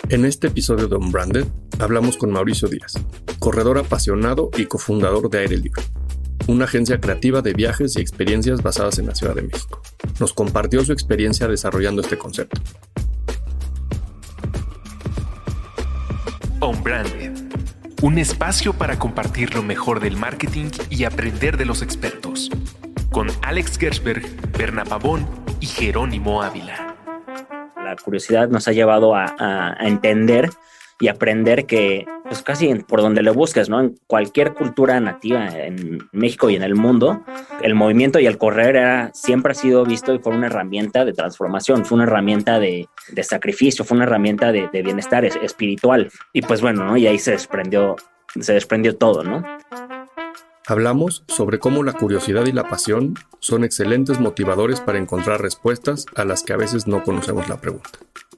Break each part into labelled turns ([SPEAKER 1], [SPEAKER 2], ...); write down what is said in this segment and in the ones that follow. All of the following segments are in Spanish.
[SPEAKER 1] En este episodio de Unbranded hablamos con Mauricio Díaz, corredor apasionado y cofundador de Aire Libre, una agencia creativa de viajes y experiencias basadas en la Ciudad de México. Nos compartió su experiencia desarrollando este concepto.
[SPEAKER 2] Unbranded, un espacio para compartir lo mejor del marketing y aprender de los expertos, con Alex Gershberg, Berna Pavón y Jerónimo Ávila.
[SPEAKER 3] La curiosidad nos ha llevado a entender y aprender que pues casi por donde le busques, ¿no? En cualquier cultura nativa en México y en el mundo, el movimiento y el correr siempre ha sido visto y fue una herramienta de transformación, fue una herramienta de sacrificio, fue una herramienta de bienestar espiritual. Y pues bueno, ¿no? Y ahí se desprendió todo, ¿no?
[SPEAKER 1] Hablamos sobre cómo la curiosidad y la pasión son excelentes motivadores para encontrar respuestas a las que a veces no conocemos la pregunta.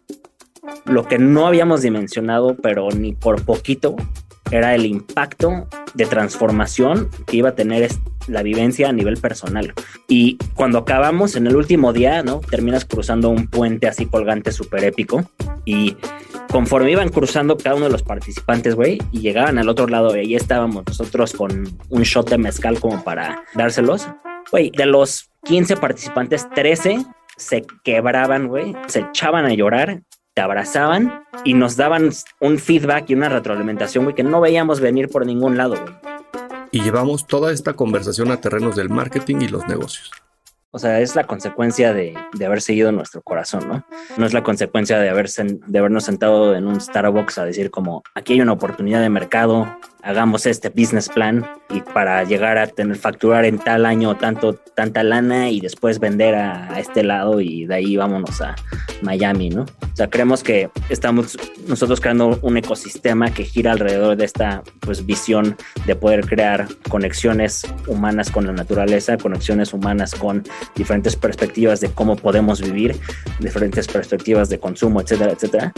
[SPEAKER 3] Lo que no habíamos dimensionado, pero ni por poquito, era el impacto de transformación que iba a tener la vivencia a nivel personal. Y cuando acabamos en el último día, ¿no? Terminas cruzando un puente así colgante súper épico y conforme iban cruzando cada uno de los participantes, güey, y llegaban al otro lado, y ahí estábamos nosotros con un shot de mezcal como para dárselos. Güey, de los 15 participantes, 13 se quebraban, güey, se echaban a llorar, te abrazaban y nos daban un feedback y una retroalimentación, güey, que no veíamos venir por ningún lado, güey.
[SPEAKER 1] Y llevamos toda esta conversación a terrenos del marketing y los negocios.
[SPEAKER 3] O sea, es la consecuencia de haber seguido nuestro corazón, ¿no? No es la consecuencia de habernos sentado en un Starbucks a decir como, aquí hay una oportunidad de mercado, hagamos este business plan y para llegar a facturar en tal año tanta lana y después vender a este lado y de ahí vámonos a Miami, ¿no? O sea, creemos que estamos nosotros creando un ecosistema que gira alrededor de esta pues visión de poder crear conexiones humanas con la naturaleza, conexiones humanas con diferentes perspectivas de cómo podemos vivir, diferentes perspectivas de consumo, etcétera, etcétera.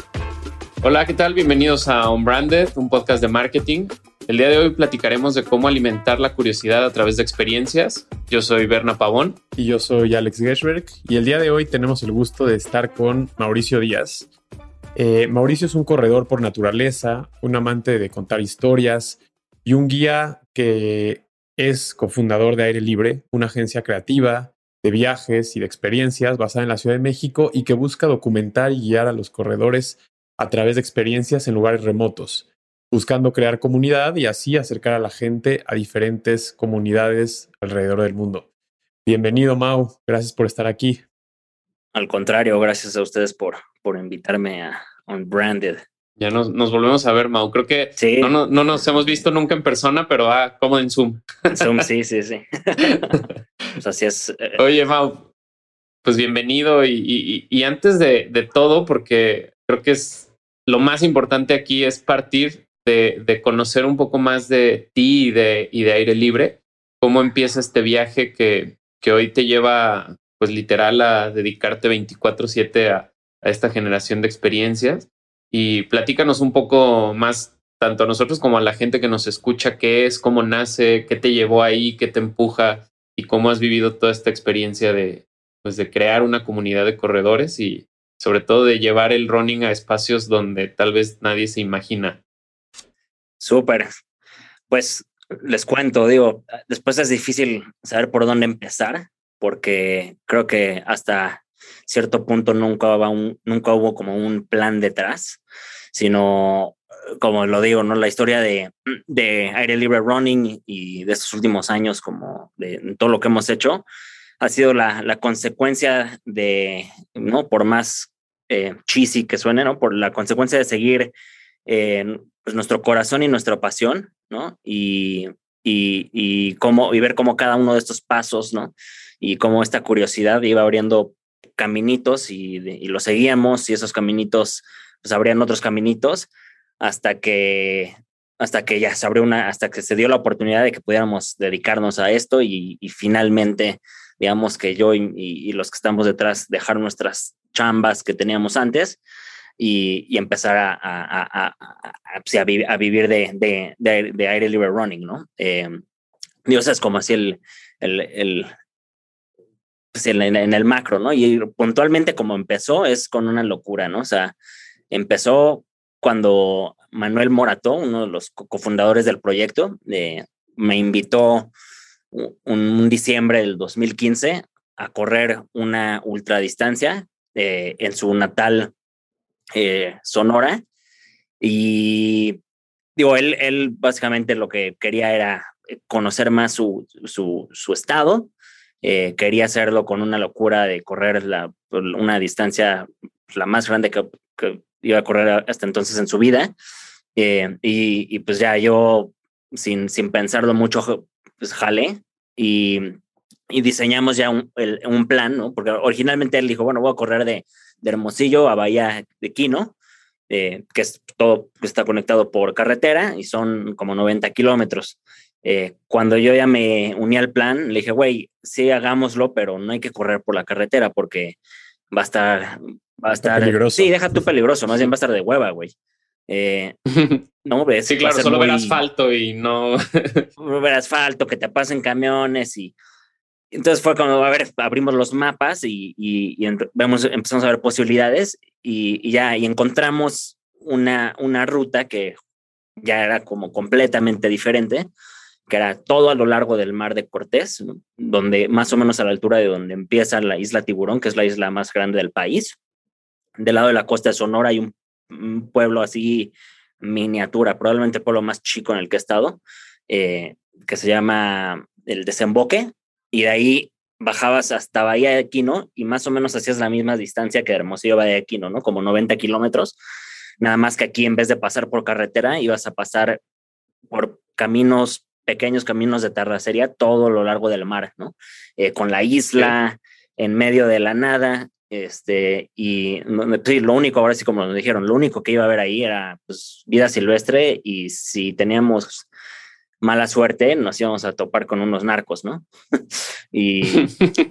[SPEAKER 4] Hola, ¿qué tal? Bienvenidos a Unbranded, un podcast de marketing. El día de hoy platicaremos de cómo alimentar la curiosidad a través de experiencias. Yo soy Berna Pavón.
[SPEAKER 5] Y yo soy Alex Gershberg. Y el día de hoy tenemos el gusto de estar con Mauricio Díaz. Mauricio es un corredor por naturaleza, un amante de contar historias y un guía que es cofundador de Aire Libre, una agencia creativa de viajes y de experiencias basada en la Ciudad de México y que busca documentar y guiar a los corredores a través de experiencias en lugares remotos, buscando crear comunidad y así acercar a la gente a diferentes comunidades alrededor del mundo. Bienvenido, Mau. Gracias por estar aquí.
[SPEAKER 3] Al contrario, gracias a ustedes por invitarme a Unbranded.
[SPEAKER 4] Ya nos volvemos a ver, Mau. Creo que sí. No nos hemos visto nunca en persona, pero como en Zoom.
[SPEAKER 3] Zoom, sí. Pues así es.
[SPEAKER 4] Oye, Mau, pues bienvenido. Y antes de todo, porque creo que es lo más importante aquí es partir de conocer un poco más de ti y de Aire Libre. ¿Cómo empieza este viaje que hoy te lleva, pues literal, a dedicarte 24/7 a esta generación de experiencias? Y platícanos un poco más, tanto a nosotros como a la gente que nos escucha, qué es, cómo nace, qué te llevó ahí, qué te empuja y cómo has vivido toda esta experiencia de crear una comunidad de corredores y sobre todo de llevar el running a espacios donde tal vez nadie se imagina.
[SPEAKER 3] Súper. Pues les cuento, después es difícil saber por dónde empezar, porque creo que hasta cierto punto nunca hubo como un plan detrás, sino, como lo digo, ¿no? La historia de Aire Libre Running y de estos últimos años, como de todo lo que hemos hecho, ha sido la consecuencia de, ¿no? Por más cheesy que suene, ¿no? Por la consecuencia de seguir pues nuestro corazón y nuestra pasión, ¿no? Y ver cómo cada uno de estos pasos, ¿no? Y cómo esta curiosidad iba abriendo caminitos y los seguíamos y esos caminitos pues abrían otros caminitos hasta que ya se abrió hasta que se dio la oportunidad de que pudiéramos dedicarnos a esto y finalmente, digamos que yo y los que estamos detrás dejar nuestras chambas que teníamos antes y empezar a vivir de Aire Libre Running, ¿no? O sea, es como así pues en el macro, ¿no? Y puntualmente como empezó es con una locura, ¿no? O sea, empezó cuando Manuel Morató, uno de los cofundadores del proyecto, me invitó un diciembre del 2015 a correr una ultradistancia en su natal Sonora. Y digo, él básicamente lo que quería era conocer más su estado. Quería hacerlo con una locura de correr una distancia la más grande que iba a correr hasta entonces en su vida. Y pues ya yo, sin pensarlo mucho, pues jalé y diseñamos ya un plan, ¿no? Porque originalmente él dijo, bueno, voy a correr de Hermosillo a Bahía de Quino, que es todo, está conectado por carretera y son como 90 kilómetros. Cuando yo ya me uní al plan, le dije, güey, sí, hagámoslo, pero no hay que correr por la carretera porque va a estar
[SPEAKER 5] peligroso.
[SPEAKER 3] Sí, deja tú peligroso, más bien va a estar de hueva, güey. No ves.
[SPEAKER 4] Sí, claro, solo ver asfalto y no.
[SPEAKER 3] Ver asfalto, que te pasen camiones y entonces fue cuando, a ver, abrimos los mapas y empezamos a ver posibilidades y encontramos una ruta que ya era como completamente diferente, que era todo a lo largo del Mar de Cortés, ¿no? Donde más o menos a la altura de donde empieza la isla Tiburón, que es la isla más grande del país. Del lado de la costa de Sonora hay un pueblo así miniatura, probablemente el pueblo más chico en el que he estado, que se llama El Desemboque, y de ahí bajabas hasta Bahía de Quino y más o menos hacías la misma distancia que de Hermosillo a Bahía de Quino, ¿no? Como 90 kilómetros, nada más que aquí en vez de pasar por carretera ibas a pasar por pequeños caminos de terracería todo lo largo del mar, ¿no? Con la isla en medio de la nada, y sí, lo único, ahora sí como nos dijeron, lo único que iba a haber ahí era pues vida silvestre y si teníamos mala suerte nos íbamos a topar con unos narcos, ¿no? y,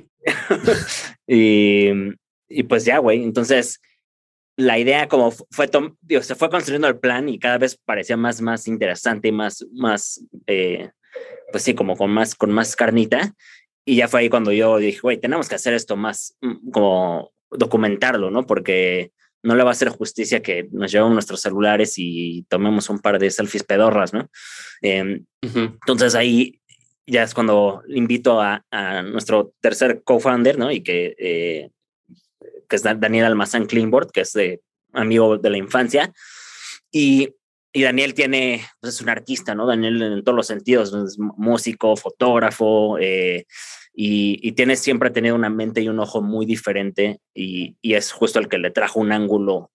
[SPEAKER 3] y pues ya, güey, entonces la idea como se fue construyendo el plan y cada vez parecía más interesante y más pues sí, como con más carnita. Y ya fue ahí cuando yo dije, güey, tenemos que hacer esto más, como documentarlo, ¿no? Porque no le va a hacer justicia que nos llevemos nuestros celulares y tomemos un par de selfies pedorras, ¿no? Entonces ahí ya es cuando invito a nuestro tercer co-founder, ¿no? Y que es Daniel Almazán Klingborg, que es amigo de la infancia. Y Daniel pues es un artista, ¿no? Daniel en todos los sentidos, es músico, fotógrafo, y siempre ha tenido una mente y un ojo muy diferente y es justo el que le trajo un ángulo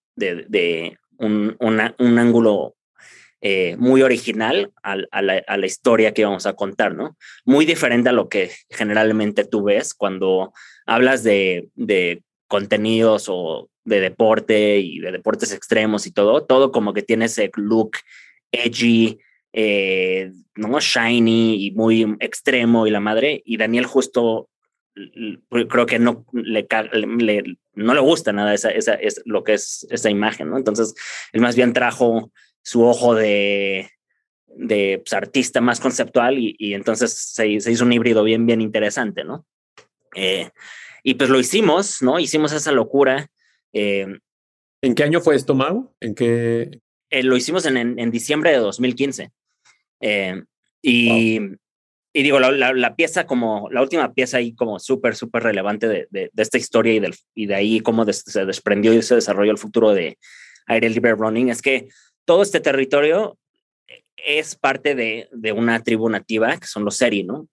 [SPEAKER 3] un ángulo muy original a la historia que íbamos a contar, ¿no? Muy diferente a lo que generalmente tú ves cuando hablas de contenidos o de deporte y de deportes extremos y todo como que tiene ese look edgy, ¿no? Shiny y muy extremo y la madre, y Daniel justo creo que no le gusta nada lo que es esa imagen, ¿no? Entonces él más bien trajo su ojo de pues, artista más conceptual y entonces se hizo un híbrido bien interesante, ¿no? Y pues lo hicimos, ¿no? Hicimos esa locura.
[SPEAKER 5] ¿En qué año fue esto, Mau? ¿En qué?
[SPEAKER 3] Lo hicimos en diciembre de 2015. Wow. Y digo, la pieza como, la última pieza ahí como súper relevante de esta historia y de ahí cómo se desprendió y se desarrolló el futuro de Aire Libre Running es que todo este territorio es parte de una tribu nativa que son los Seri, ¿no?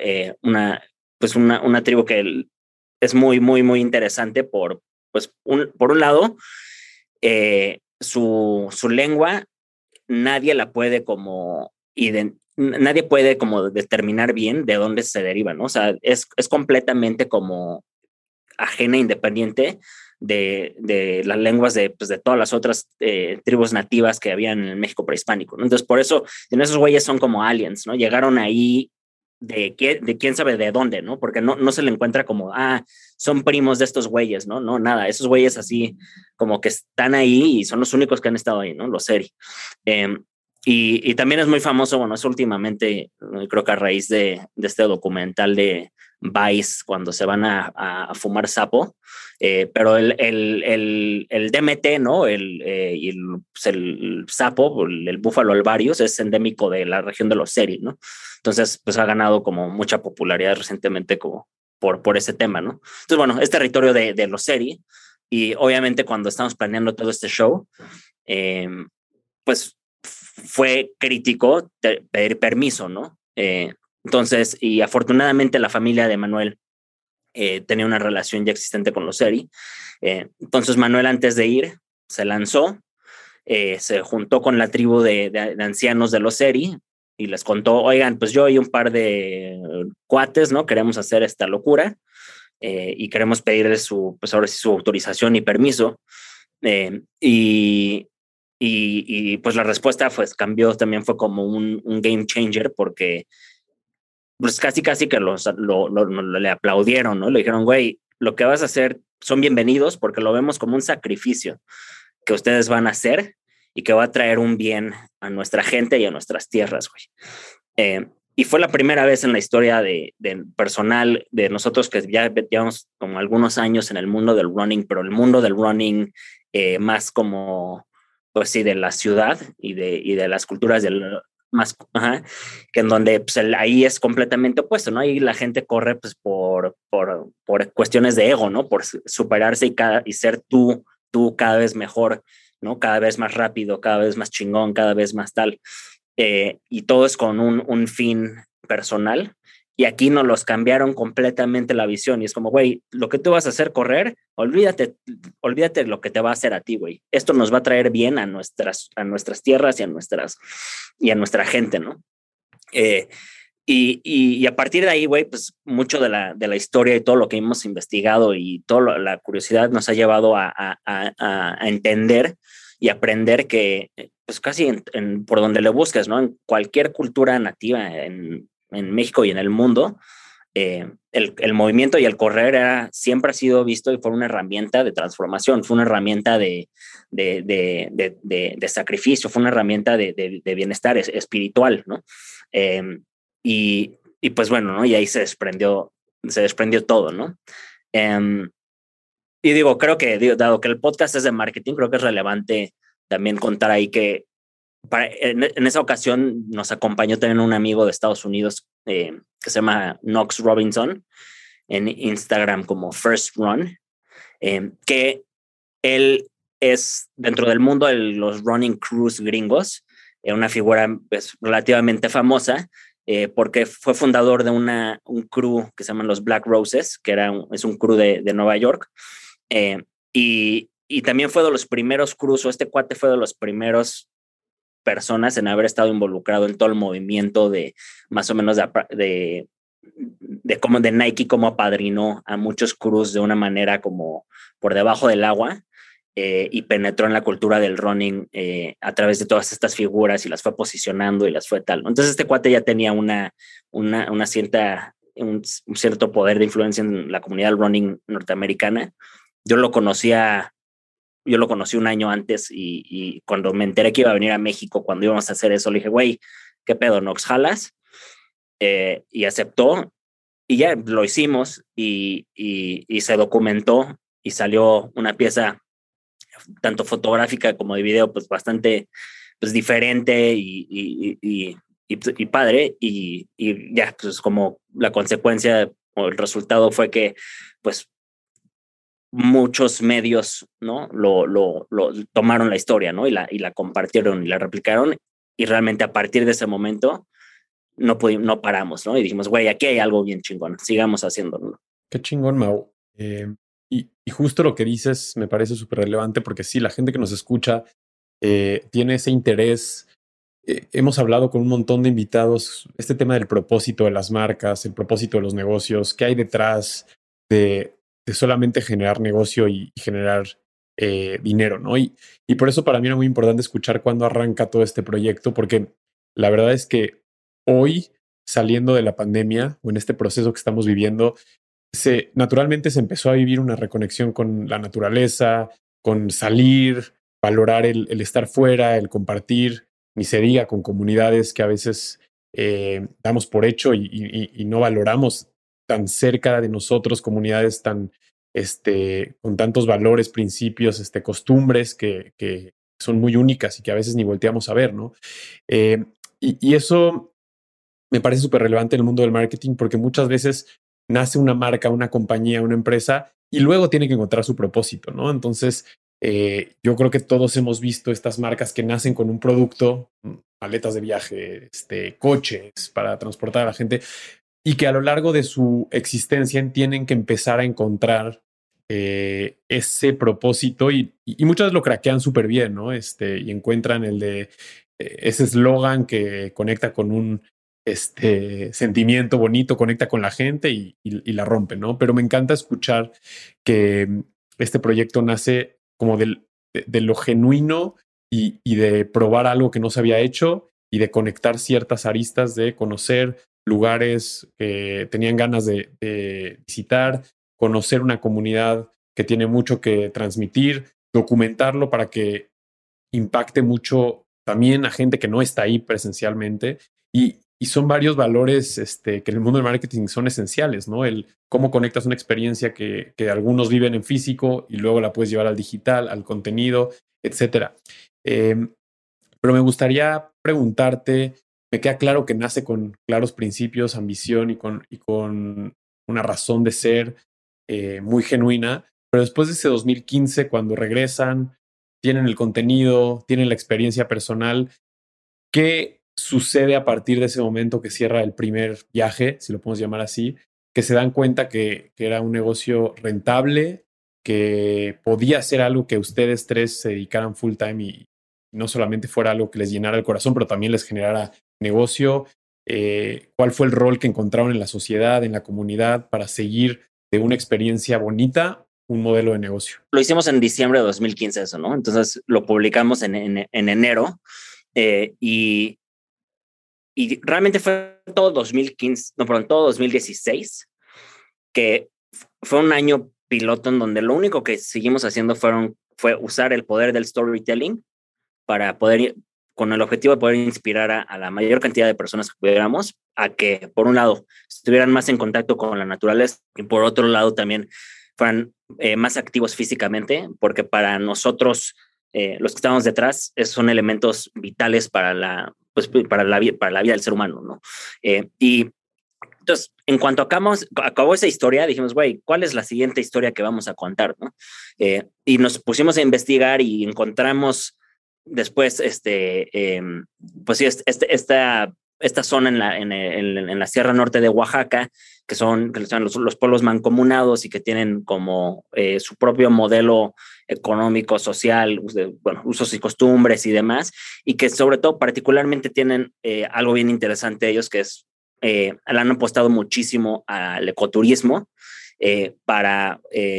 [SPEAKER 3] Una tribu que es muy interesante por un lado, su lengua nadie la puede nadie puede como determinar bien de dónde se deriva, ¿no? O sea, es completamente como ajena, independiente de las lenguas de todas las otras tribus nativas que habían en el México prehispánico, ¿no? Entonces, por eso, esos güeyes son como aliens, ¿no? Llegaron ahí de quién sabe de dónde, ¿no? Porque no se le encuentra como, son primos de estos güeyes, ¿no? No, nada, esos güeyes así como que están ahí y son los únicos que han estado ahí, ¿no? Los Seri. Y también es muy famoso, bueno, es últimamente, creo que a raíz de este documental de Vice cuando se van a fumar sapo, pero el DMT, ¿no? Pues el sapo, el búfalo alvarius, es endémico de la región de los Seri, ¿no? Entonces, pues ha ganado como mucha popularidad recientemente como por ese tema, ¿no? Entonces, bueno, es territorio de los Seri, y obviamente cuando estamos planeando todo este show, pues fue crítico pedir permiso, ¿no? Entonces, y afortunadamente la familia de Manuel tenía una relación ya existente con los Seri. Entonces Manuel, antes de ir, se lanzó, se juntó con la tribu de ancianos de los Seri y les contó, oigan, pues yo y un par de cuates, ¿no? Queremos hacer esta locura y queremos pedirles pues ahora sí su autorización y permiso. Y pues la respuesta pues cambió, también fue como un game changer, porque pues casi que le aplaudieron, ¿no? Le dijeron, güey, lo que vas a hacer son bienvenidos porque lo vemos como un sacrificio que ustedes van a hacer y que va a traer un bien a nuestra gente y a nuestras tierras, güey. Y fue la primera vez en la historia de personal de nosotros, que ya llevamos como algunos años en el mundo del running, pero el mundo del running más como, pues sí, de la ciudad y de las culturas del más, que en donde pues, ahí es completamente opuesto, ¿no? Ahí la gente corre pues por cuestiones de ego, ¿no? Por superarse y ser tú cada vez mejor, ¿no? Cada vez más rápido, cada vez más chingón, cada vez más tal. Y todo es con un fin personal. Y aquí nos los cambiaron completamente la visión. Y es como, güey, lo que tú vas a hacer, correr, olvídate de lo que te va a hacer a ti, güey. Esto nos va a traer bien a nuestras tierras y a nuestra gente, ¿no? Y a partir de ahí, güey, pues mucho de la historia y todo lo que hemos investigado y toda la curiosidad nos ha llevado a entender y aprender que pues casi por donde le busques, ¿no? En cualquier cultura nativa en México y en el mundo, el movimiento y el correr siempre ha sido visto y fue una herramienta de transformación, fue una herramienta de sacrificio, fue una herramienta de bienestar espiritual, ¿no? Y pues bueno, ¿no? Y ahí se desprendió todo, ¿no? Y digo, creo que, dado que el podcast es de marketing, creo que es relevante también contar ahí que en esa ocasión nos acompañó también un amigo de Estados Unidos que se llama Knox Robinson, en Instagram como First Run, que él es, dentro del mundo de los running crews gringos, una figura pues, relativamente famosa, porque fue fundador de un crew que se llaman los Black Roses, que es un crew de Nueva York, y también fue de los primeros crews, o este cuate fue de los primeros personas en haber estado involucrado en todo el movimiento de más o menos de Nike, como apadrinó a muchos crews de una manera como por debajo del agua, y penetró en la cultura del running a través de todas estas figuras y las fue posicionando y las fue tal. Entonces este cuate ya tenía un cierto poder de influencia en la comunidad del running norteamericana. Yo lo conocí un año antes y cuando me enteré que iba a venir a México, cuando íbamos a hacer eso, le dije, güey, ¿qué pedo, Knox, jalas? Y aceptó y ya lo hicimos y se documentó y salió una pieza tanto fotográfica como de video, pues bastante pues, diferente y padre, y ya, pues como la consecuencia o el resultado fue que pues muchos medios, ¿no? Lo tomaron la historia, ¿no? Y la compartieron y la replicaron, y realmente a partir de ese momento no paramos, ¿no? Y dijimos, güey, aquí hay algo bien chingón, sigamos haciéndolo, ¿no?
[SPEAKER 5] Qué chingón, Mau. Y justo lo que dices me parece súper relevante, porque sí, la gente que nos escucha tiene ese interés. Hemos hablado con un montón de invitados este tema del propósito de las marcas, el propósito de los negocios, qué hay detrás de solamente generar negocio y generar dinero, ¿no? Y por eso para mí era muy importante escuchar cuándo arranca todo este proyecto, porque la verdad es que hoy, saliendo de la pandemia o en este proceso que estamos viviendo, naturalmente se empezó a vivir una reconexión con la naturaleza, con salir, valorar el estar fuera, el compartir, ni se diga con comunidades que a veces damos por hecho y no valoramos tan cerca de nosotros, comunidades tan, con tantos valores, principios, costumbres que son muy únicas y que a veces ni volteamos a ver, ¿no? Y eso me parece súper relevante en el mundo del marketing porque muchas veces nace una marca, una compañía, una empresa y luego tiene que encontrar su propósito, ¿no? Entonces, yo creo que todos hemos visto estas marcas que nacen con un producto, maletas de viaje, coches para transportar a la gente y que a lo largo de su existencia tienen que empezar a encontrar ese propósito y muchas veces lo craquean súper bien, ¿no? Y encuentran ese eslogan que conecta con un sentimiento bonito, conecta con la gente y la rompe, ¿no? Pero me encanta escuchar que este proyecto nace como de lo genuino y de probar algo que no se había hecho y de conectar ciertas aristas, de conocer lugares que tenían ganas de visitar, conocer una comunidad que tiene mucho que transmitir, documentarlo para que impacte mucho también a gente que no está ahí presencialmente. Y son varios valores que en el mundo del marketing son esenciales, ¿no? El cómo conectas una experiencia que algunos viven en físico y luego la puedes llevar al digital, al contenido, etcétera. Pero me gustaría preguntarte, me queda claro que nace con claros principios, ambición y con una razón de ser muy genuina, pero después de ese 2015, cuando regresan, tienen el contenido, tienen la experiencia personal, ¿qué sucede a partir de ese momento que cierra el primer viaje, si lo podemos llamar así, que se dan cuenta que era un negocio rentable, que podía ser algo que ustedes tres se dedicaran full time y no solamente fuera algo que les llenara el corazón, pero también les generara negocio? ¿Cuál fue el rol que encontraron en la sociedad, en la comunidad, para seguir de una experiencia bonita un modelo de negocio?
[SPEAKER 3] Lo hicimos en diciembre de 2015 eso, ¿no? Entonces lo publicamos en enero y realmente fue todo 2015, no, perdón, todo 2016, que fue un año piloto en donde lo único que seguimos haciendo fue usar el poder del storytelling para poder, con el objetivo de poder inspirar a la mayor cantidad de personas que pudiéramos a que, por un lado, estuvieran más en contacto con la naturaleza y por otro lado también fueran más activos físicamente, porque para nosotros, los que estamos detrás, son elementos vitales para la vida del ser humano, ¿no? Y entonces, en cuanto acabó esa historia, dijimos, güey, ¿cuál es la siguiente historia que vamos a contar, no? Y nos pusimos a investigar y encontramos después, pues sí, esta zona en la Sierra Norte de Oaxaca, que son los pueblos mancomunados y que tienen como su propio modelo económico, social, usos y costumbres y demás, y que sobre todo particularmente tienen algo bien interesante ellos, que es, le han apostado muchísimo al ecoturismo, para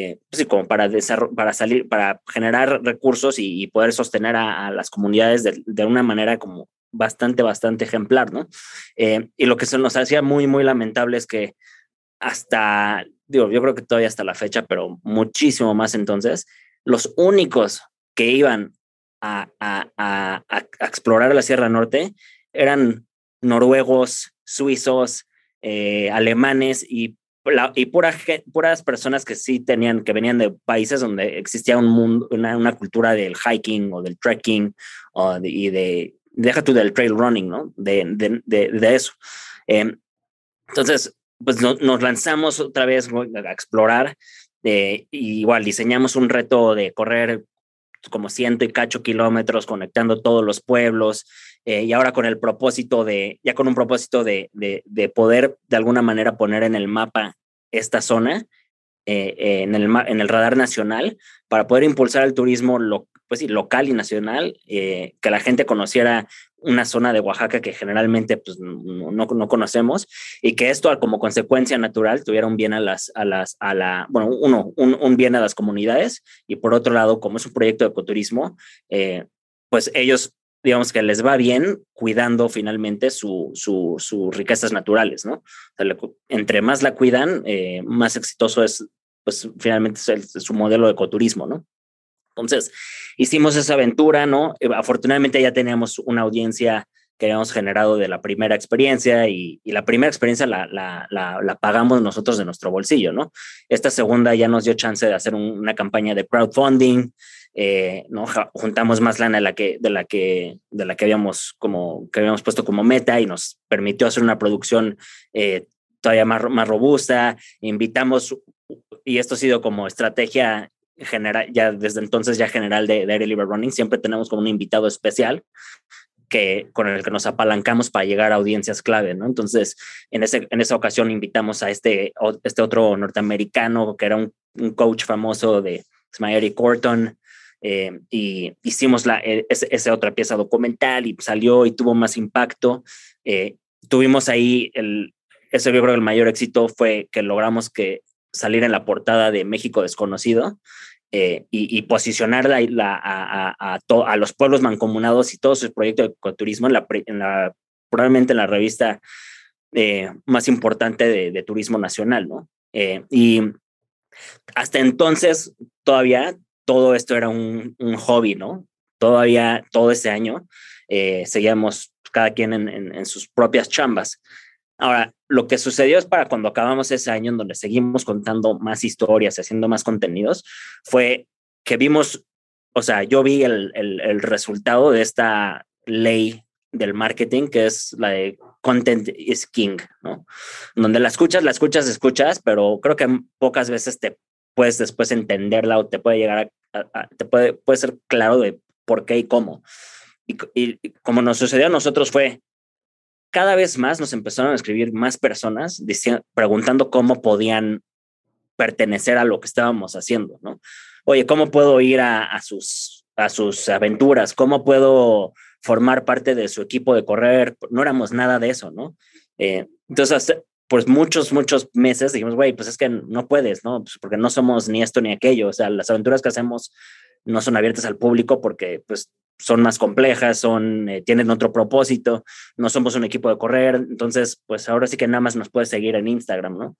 [SPEAKER 3] generar recursos y poder sostener a las comunidades de una manera como bastante ejemplar, ¿no? Y lo que se nos hacía muy, muy lamentable es que yo creo que todavía hasta la fecha, pero muchísimo más entonces, los únicos que iban a explorar la Sierra Norte eran noruegos, suizos, alemanes y puras personas que sí que venían de países donde existía un mundo, una cultura del hiking o del trekking deja tú del trail running, ¿no? De eso. Entonces, pues nos lanzamos otra vez a explorar. Igual diseñamos un reto de correr como 100 y cacho kilómetros conectando todos los pueblos, y ahora con un propósito de poder de alguna manera poner en el mapa esta zona, en el radar nacional, para poder impulsar el turismo local y nacional, que la gente conociera una zona de Oaxaca que generalmente pues, no conocemos, y que esto como consecuencia natural tuviera un bien un bien a las comunidades, y por otro lado, como es un proyecto de ecoturismo, pues ellos, digamos que les va bien cuidando finalmente sus riquezas naturales, ¿no? O sea, entre más la cuidan, más exitoso es, pues finalmente es su modelo de ecoturismo, ¿no? Entonces, hicimos esa aventura, ¿no? Afortunadamente ya teníamos una audiencia que habíamos generado de la primera experiencia y la primera experiencia la pagamos nosotros de nuestro bolsillo, ¿no? Esta segunda ya nos dio chance de hacer una campaña de crowdfunding, ¿no? Juntamos más lana de la que habíamos puesto como meta y nos permitió hacer una producción todavía más robusta. Invitamos, y esto ha sido como estrategia general, ya desde entonces ya general de Air Libre Running, siempre tenemos como un invitado especial con el que nos apalancamos para llegar a audiencias clave, ¿no? Entonces, en esa ocasión invitamos a este otro norteamericano que era un coach famoso se llama Eric Corton, y hicimos esa otra pieza documental y salió y tuvo más impacto. Tuvimos ahí yo creo que el mayor éxito fue que logramos salir en la portada de México Desconocido, y posicionar a los pueblos mancomunados y todo su proyecto de ecoturismo probablemente en la revista más importante de turismo nacional, ¿no? Y hasta entonces todavía todo esto era un hobby, ¿no? Todavía todo ese año seguíamos cada quien en sus propias chambas. Ahora, lo que sucedió es para cuando acabamos ese año en donde seguimos contando más historias, haciendo más contenidos, fue que vimos, o sea, yo vi el resultado de esta ley del marketing, que es la de content is king, ¿no? Donde la escuchas, pero creo que pocas veces te puedes después entenderla o te puede llegar puede ser claro de por qué y cómo. Y como nos sucedió a nosotros fue, cada vez más nos empezaron a escribir más personas preguntando cómo podían pertenecer a lo que estábamos haciendo, ¿no? Oye, ¿cómo puedo ir a sus aventuras? ¿Cómo puedo formar parte de su equipo de correr? No éramos nada de eso, ¿no? Entonces, pues muchos meses dijimos, güey, pues es que no puedes, ¿no? Pues porque no somos ni esto ni aquello. O sea, las aventuras que hacemos no son abiertas al público porque, pues, son más complejas, tienen otro propósito, no somos un equipo de correr, entonces pues ahora sí que nada más nos puedes seguir en Instagram, ¿no?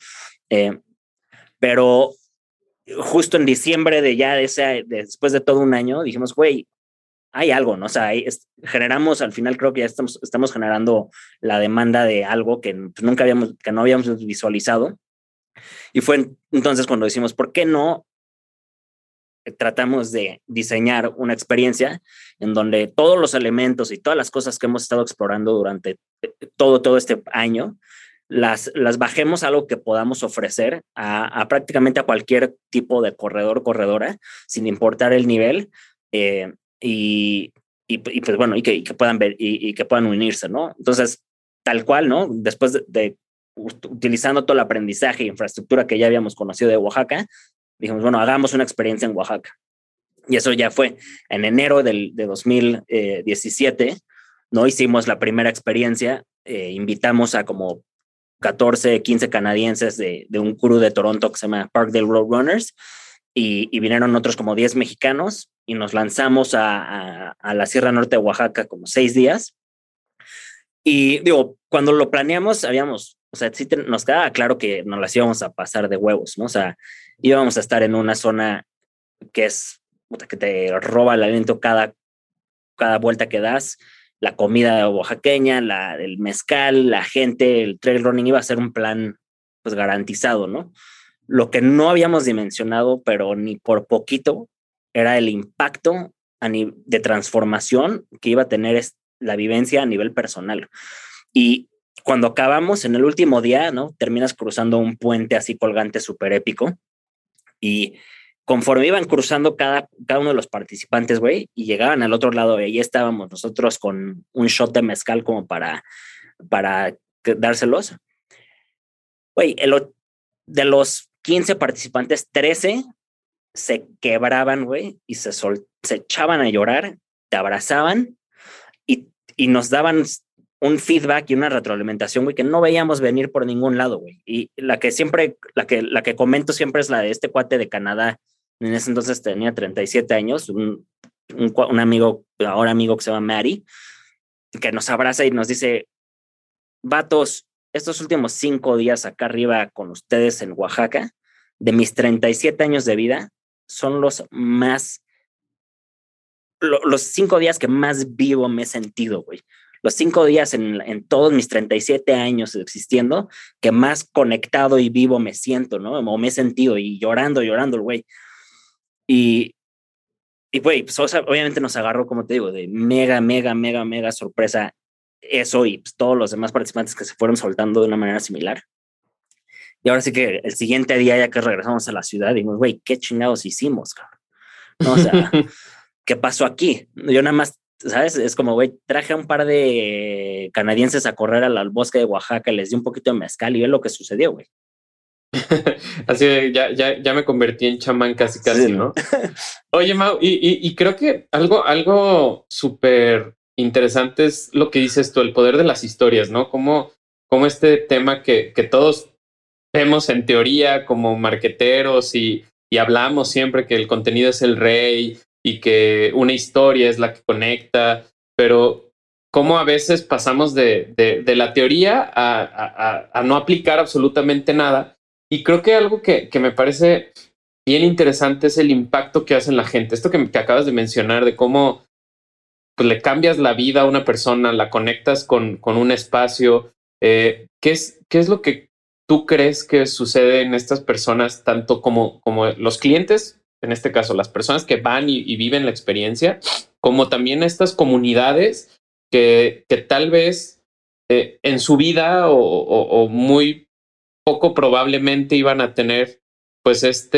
[SPEAKER 3] Pero justo en diciembre después de todo un año, dijimos, güey, hay algo, ¿no? O sea, generamos, al final creo que ya estamos generando la demanda de algo que no habíamos visualizado, y fue entonces cuando decimos, ¿por qué no tratamos de diseñar una experiencia en donde todos los elementos y todas las cosas que hemos estado explorando durante todo este año las bajemos a algo que podamos ofrecer a prácticamente a cualquier tipo de corredora, sin importar el nivel, y pues bueno, y que puedan ver y que puedan unirse, ¿no? Entonces, tal cual, ¿no? Después de utilizando todo el aprendizaje e infraestructura que ya habíamos conocido de Oaxaca, dijimos, bueno, hagamos una experiencia en Oaxaca. Y eso ya fue en enero de 2017, ¿no? Hicimos la primera experiencia, invitamos a como 14, 15 canadienses de un crew de Toronto que se llama Parkdale Roadrunners, y vinieron otros como 10 mexicanos, y nos lanzamos a la Sierra Norte de Oaxaca como 6 días. Y digo, cuando lo planeamos, o sea, sí nos quedaba claro que nos las íbamos a pasar de huevos, ¿no? O sea, íbamos a estar en una zona que que te roba el aliento cada vuelta que das, la comida oaxaqueña, el mezcal, la gente, el trail running, iba a ser un plan pues garantizado, ¿no? Lo que no habíamos dimensionado, pero ni por poquito, era el impacto de transformación que iba a tener la vivencia a nivel personal. Y cuando acabamos, en el último día, ¿no? Terminas cruzando un puente así colgante súper épico, y conforme iban cruzando cada uno de los participantes, güey, y llegaban al otro lado, y ahí estábamos nosotros con un shot de mezcal como para dárselos. Güey, de los 15 participantes, 13 se quebraban, güey, y se echaban a llorar, te abrazaban y nos daban un feedback y una retroalimentación, güey, que no veíamos venir por ningún lado, güey. Y la que comento siempre es la de este cuate de Canadá. En ese entonces tenía 37 años, un amigo, ahora amigo, que se llama Mary, que nos abraza y nos dice, vatos, estos últimos 5 días acá arriba con ustedes en Oaxaca, de mis 37 años de vida, son los 5 días que más vivo me he sentido, güey. los 5 días en todos mis 37 años existiendo que más conectado y vivo me siento, ¿no? O me he sentido y llorando el güey. Y güey, pues, o sea, obviamente nos agarró, como te digo, de mega sorpresa eso y pues, todos los demás participantes que se fueron soltando de una manera similar. Y ahora sí que el siguiente día, ya que regresamos a la ciudad, dijimos, güey, ¿qué chingados hicimos, cabrón? No, o sea, ¿qué pasó aquí? Yo nada más, ¿sabes? Es como, güey, traje a un par de canadienses a correr al bosque de Oaxaca, les di un poquito de mezcal y ve lo que sucedió, güey.
[SPEAKER 4] Así de, ya me convertí en chamán casi, sí, ¿no? Oye, Mau, y creo que algo súper interesante es lo que dices tú, el poder de las historias, ¿no? Como este tema que todos vemos en teoría como marqueteros y hablamos siempre que el contenido es el rey y que una historia es la que conecta, pero cómo a veces pasamos de la teoría a no aplicar absolutamente nada. Y creo que algo que me parece bien interesante es el impacto que hace en la gente. Esto que acabas de mencionar de cómo pues, le cambias la vida a una persona, la conectas con un espacio. ¿Qué es lo que tú crees que sucede en estas personas, tanto como los clientes, en este caso las personas que van y viven la experiencia, como también estas comunidades que tal vez en su vida o muy poco probablemente iban a tener pues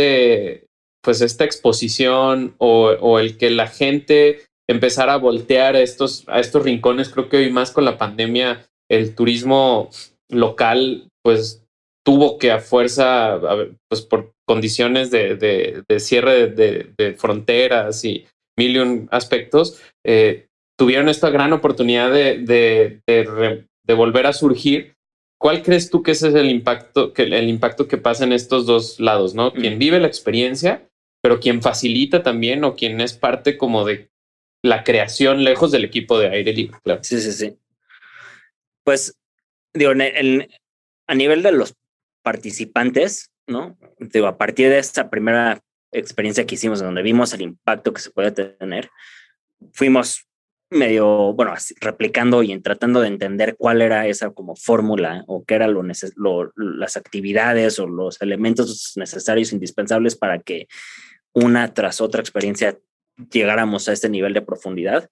[SPEAKER 4] esta exposición o el que la gente empezara a voltear a estos rincones? Creo que hoy más con la pandemia el turismo local pues tuvo que a fuerza, pues por condiciones de cierre de fronteras y mil y un aspectos, tuvieron esta gran oportunidad de volver a surgir. ¿Cuál crees tú que ese es el impacto que pasa en estos dos lados, ¿no? Quien vive la experiencia, pero quien facilita también o quien es parte como de la creación lejos del equipo de aire libre, claro.
[SPEAKER 3] Sí. Pues, digo, a nivel de los participantes, ¿no? Digo, a partir de esta primera experiencia que hicimos, donde vimos el impacto que se puede tener, fuimos medio, bueno, replicando y tratando de entender cuál era esa como fórmula o qué eran las actividades o los elementos necesarios, indispensables para que una tras otra experiencia llegáramos a este nivel de profundidad.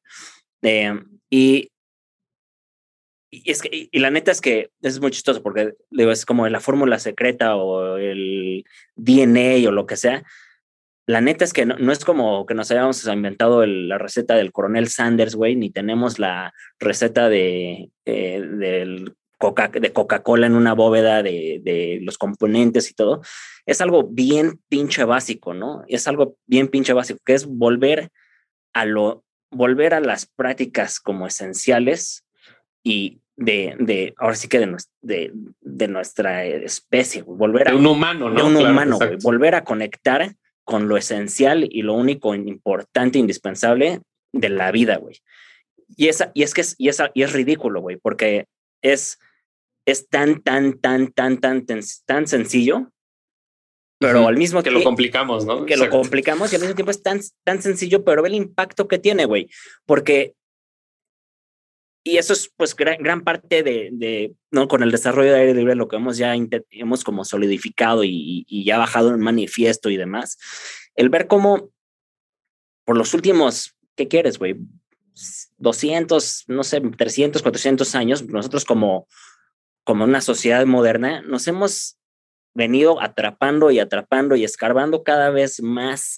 [SPEAKER 3] Y la neta es que es muy chistoso porque digo, es como la fórmula secreta o el DNA o lo que sea. La neta es que no es como que nos hayamos inventado la receta del coronel Sanders, güey, ni tenemos la receta de Coca-Cola en una bóveda de los componentes y todo. Es algo bien pinche básico, ¿no? Es algo bien pinche básico, que es volver a las prácticas como esenciales y ahora sí que de nuestra especie, volver
[SPEAKER 4] de un humano, ¿no?
[SPEAKER 3] De un humano, güey, volver a conectar con lo esencial y lo único importante, indispensable de la vida, güey. Y es ridículo, güey, porque es tan sencillo, pero al mismo tiempo
[SPEAKER 4] que lo complicamos, ¿no?
[SPEAKER 3] Que Exacto. Lo complicamos y al mismo tiempo es tan sencillo, pero ve el impacto que tiene, güey, porque y eso es pues gran parte no, con el desarrollo de aire libre, lo que hemos como solidificado y ya bajado en manifiesto y demás. El ver cómo por los últimos, ¿qué quieres, güey? 200, no sé, 300, 400 años, nosotros como una sociedad moderna nos hemos venido atrapando y escarbando cada vez más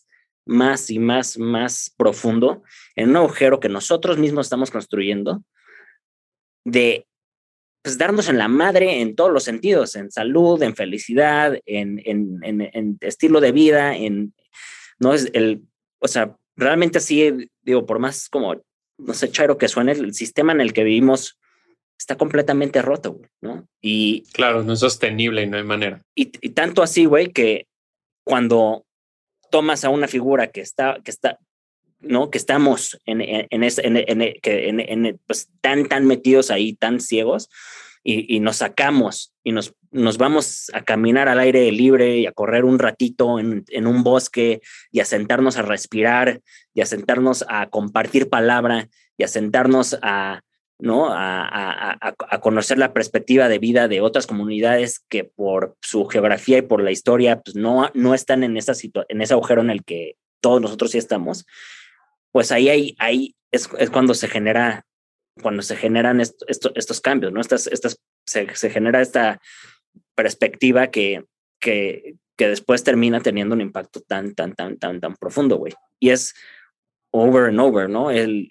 [SPEAKER 3] profundo en un agujero que nosotros mismos estamos construyendo, de pues darnos en la madre en todos los sentidos, en salud, en felicidad, en estilo de vida, no es o sea, realmente así, digo, por más como, no sé, chairo que suene, el sistema en el que vivimos está completamente roto, güey, ¿no? Y
[SPEAKER 4] claro, no es sostenible y no hay manera.
[SPEAKER 3] Y tanto así, güey, que cuando tomas a una figura que está, ¿no? Que estamos pues, tan metidos ahí, tan ciegos, y nos sacamos y nos vamos a caminar al aire libre y a correr un ratito en un bosque y a sentarnos a respirar y a sentarnos a compartir palabra y a sentarnos a ¿no? A conocer la perspectiva de vida de otras comunidades que por su geografía y por la historia pues no están en ese agujero en el que todos nosotros sí estamos, pues ahí es cuando se generan estos cambios, ¿no? Se genera esta perspectiva que después termina teniendo un impacto tan profundo, güey. Y es over and over, ¿no?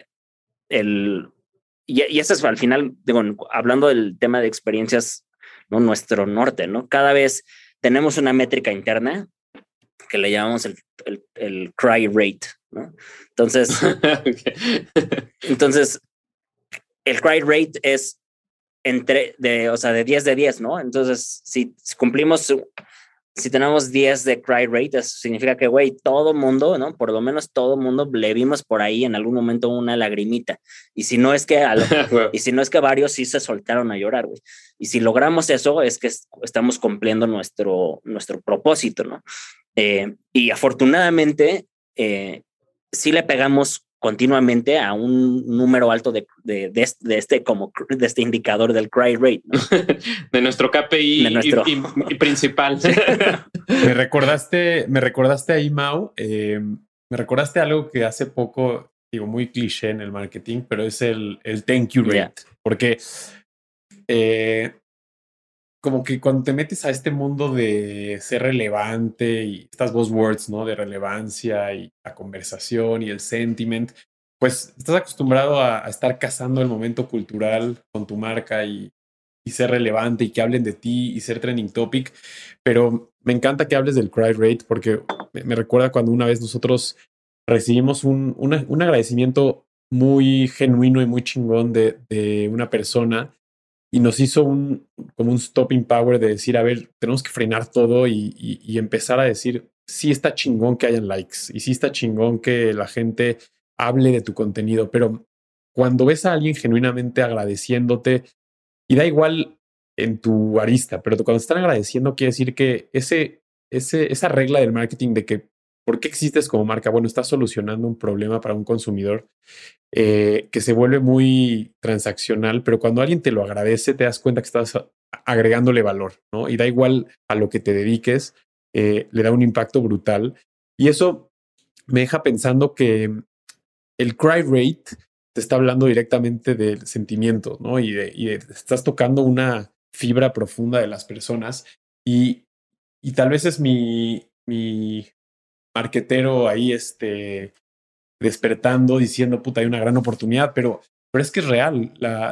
[SPEAKER 3] Y eso es al final, digo, hablando del tema de experiencias, ¿no? Nuestro norte, ¿no? Cada vez tenemos una métrica interna que le llamamos el cry rate, ¿no? Entonces, entonces el cry rate es de 10 de 10, ¿no? Entonces, si tenemos 10 de cry rate, eso significa que, güey, todo mundo, ¿no? Por lo menos todo mundo le vimos por ahí en algún momento una lagrimita. Y si no es que varios sí se soltaron a llorar, güey. Y si logramos eso, es que estamos cumpliendo nuestro propósito, ¿no? Y afortunadamente, sí le pegamos continuamente a un número alto de este indicador del cry rate, ¿no?
[SPEAKER 4] De nuestro KPI y principal.
[SPEAKER 5] Me recordaste ahí, Mau. Me recordaste algo que hace poco, digo, muy cliché en el marketing, pero es el thank you rate. Yeah. Porque como que cuando te metes a este mundo de ser relevante y estas buzzwords, ¿no? De relevancia y la conversación y el sentiment, pues estás acostumbrado a estar cazando el momento cultural con tu marca y ser relevante y que hablen de ti y ser trending topic. Pero me encanta que hables del cry rate porque me recuerda cuando una vez nosotros recibimos un agradecimiento muy genuino y muy chingón de una persona. Y nos hizo como un stopping power de decir, a ver, tenemos que frenar todo y empezar a decir, sí está chingón que hayan likes y sí está chingón que la gente hable de tu contenido, pero cuando ves a alguien genuinamente agradeciéndote, y da igual en tu arista, pero cuando están agradeciendo quiere decir que esa regla del marketing de que ¿por qué existes como marca? Bueno, estás solucionando un problema para un consumidor que se vuelve muy transaccional, pero cuando alguien te lo agradece, te das cuenta que estás agregándole valor, ¿no? Y da igual a lo que te dediques, le da un impacto brutal. Y eso me deja pensando que el cry rate te está hablando directamente del sentimiento, ¿no? Y estás tocando una fibra profunda de las personas y tal vez es mi marquetero ahí despertando diciendo, puta, hay una gran oportunidad, pero es que es real.